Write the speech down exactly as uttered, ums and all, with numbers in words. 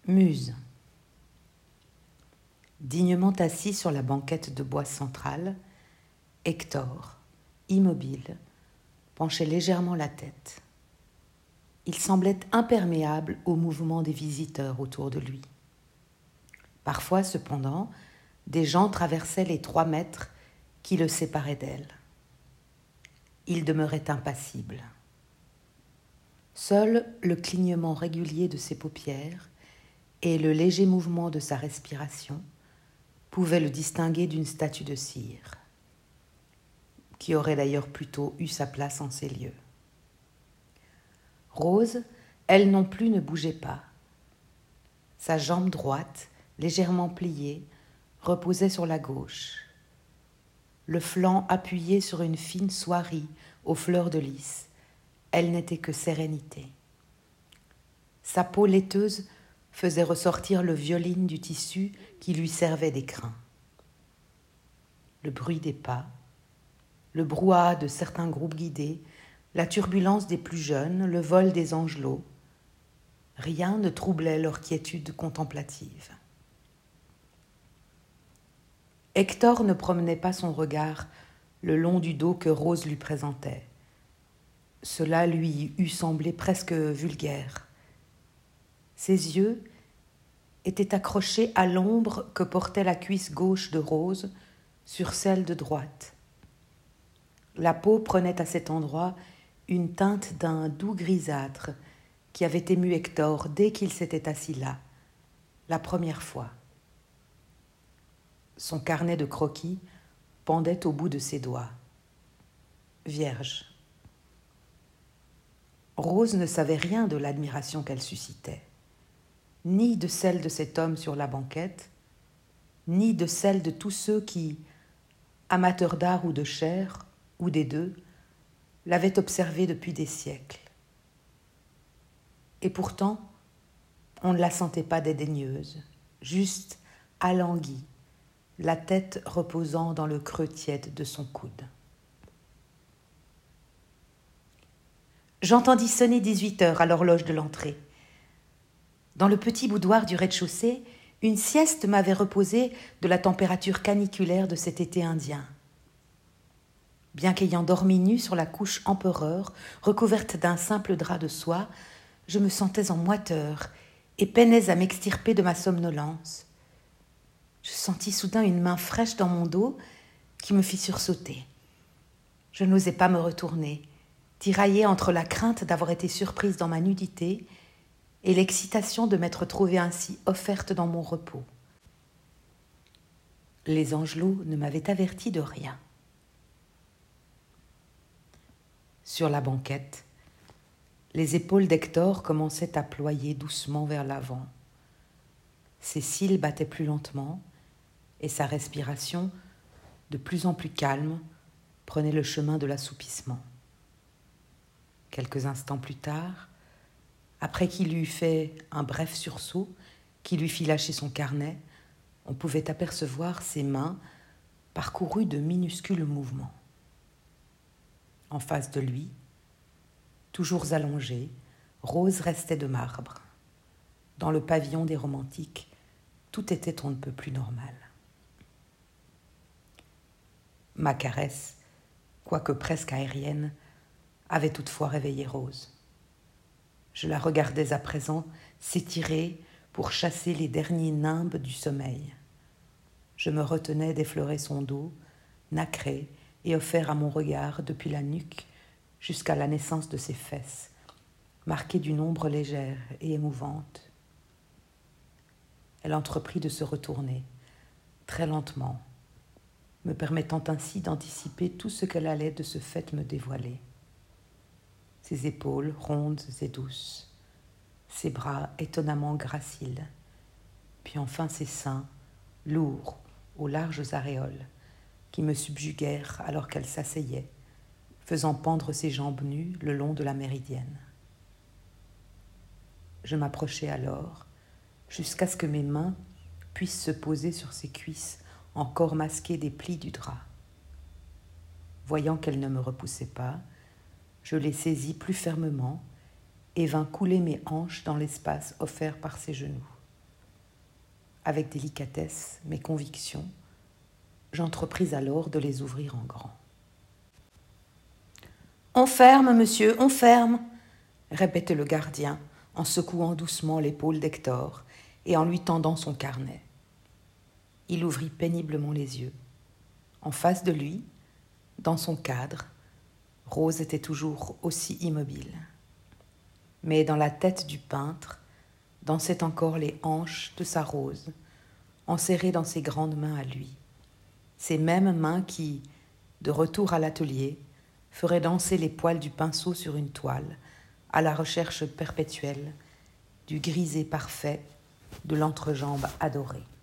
Muse. Dignement assis sur la banquette de bois centrale, Hector, immobile, penchait légèrement la tête. Il semblait imperméable au mouvement des visiteurs autour de lui. Parfois, cependant, des gens traversaient les trois mètres qui le séparaient d'elle. Il demeurait impassible. Seul le clignement régulier de ses paupières et le léger mouvement de sa respiration pouvaient le distinguer d'une statue de cire, qui aurait d'ailleurs plutôt eu sa place en ces lieux. Rose, elle non plus, ne bougeait pas. Sa jambe droite, légèrement pliée, reposait sur la gauche, le flanc appuyé sur une fine soierie aux fleurs de lys. Elle n'était que sérénité. Sa peau laiteuse faisait ressortir le violine du tissu qui lui servait d'écrin. Le bruit des pas, le brouhaha de certains groupes guidés, la turbulence des plus jeunes, le vol des angelots, rien ne troublait leur quiétude contemplative. Hector ne promenait pas son regard le long du dos que Rose lui présentait. Cela lui eût semblé presque vulgaire. Ses yeux étaient accrochés à l'ombre que portait la cuisse gauche de Rose sur celle de droite. La peau prenait à cet endroit une teinte d'un doux grisâtre qui avait ému Hector dès qu'il s'était assis là, la première fois. Son carnet de croquis pendait au bout de ses doigts. Vierge. Rose ne savait rien de l'admiration qu'elle suscitait, ni de celle de cet homme sur la banquette, ni de celle de tous ceux qui, amateurs d'art ou de chair, ou des deux, l'avaient observée depuis des siècles. Et pourtant, on ne la sentait pas dédaigneuse, juste alanguie, la tête reposant dans le creux tiède de son coude. J'entendis sonner dix-huit heures à l'horloge de l'entrée. Dans le petit boudoir du rez-de-chaussée, une sieste m'avait reposé de la température caniculaire de cet été indien. Bien qu'ayant dormi nue sur la couche empereur, recouverte d'un simple drap de soie, je me sentais en moiteur et peinais à m'extirper de ma somnolence. Je sentis soudain une main fraîche dans mon dos qui me fit sursauter. Je n'osais pas me retourner, tiraillée entre la crainte d'avoir été surprise dans ma nudité et l'excitation de m'être trouvée ainsi offerte dans mon repos. Les angelots ne m'avaient averti de rien. Sur la banquette, les épaules d'Hector commençaient à ployer doucement vers l'avant. Ses cils battaient plus lentement et sa respiration, de plus en plus calme, prenait le chemin de l'assoupissement. Quelques instants plus tard, après qu'il eut fait un bref sursaut qui lui fit lâcher son carnet, on pouvait apercevoir ses mains parcourues de minuscules mouvements. En face de lui, toujours allongée, Rose restait de marbre. Dans le pavillon des romantiques, tout était on ne peut plus normal. Ma caresse, quoique presque aérienne, avait toutefois réveillé Rose. Je la regardais à présent s'étirer pour chasser les derniers nimbes du sommeil. Je me retenais d'effleurer son dos, nacré et offert à mon regard depuis la nuque jusqu'à la naissance de ses fesses, marquées d'une ombre légère et émouvante. Elle entreprit de se retourner, très lentement, me permettant ainsi d'anticiper tout ce qu'elle allait de ce fait me dévoiler. Ses épaules rondes et douces, ses bras étonnamment graciles, puis enfin ses seins, lourds, aux larges aréoles, qui me subjuguèrent alors qu'elle s'asseyait, faisant pendre ses jambes nues le long de la méridienne. Je m'approchai alors, jusqu'à ce que mes mains puissent se poser sur ses cuisses encore masquées des plis du drap. Voyant qu'elle ne me repoussait pas, je les saisis plus fermement et vins couler mes hanches dans l'espace offert par ses genoux. avec délicatesse mes convictions, j'entrepris alors de les ouvrir en grand. « On ferme, monsieur, on ferme !» répétait le gardien en secouant doucement l'épaule d'Hector et en lui tendant son carnet. Il ouvrit péniblement les yeux. En face de lui, dans son cadre, Rose était toujours aussi immobile. Mais dans la tête du peintre dansaient encore les hanches de sa Rose, enserrées dans ses grandes mains à lui, ces mêmes mains qui, de retour à l'atelier, feraient danser les poils du pinceau sur une toile, à la recherche perpétuelle du grisé parfait de l'entrejambe adorée.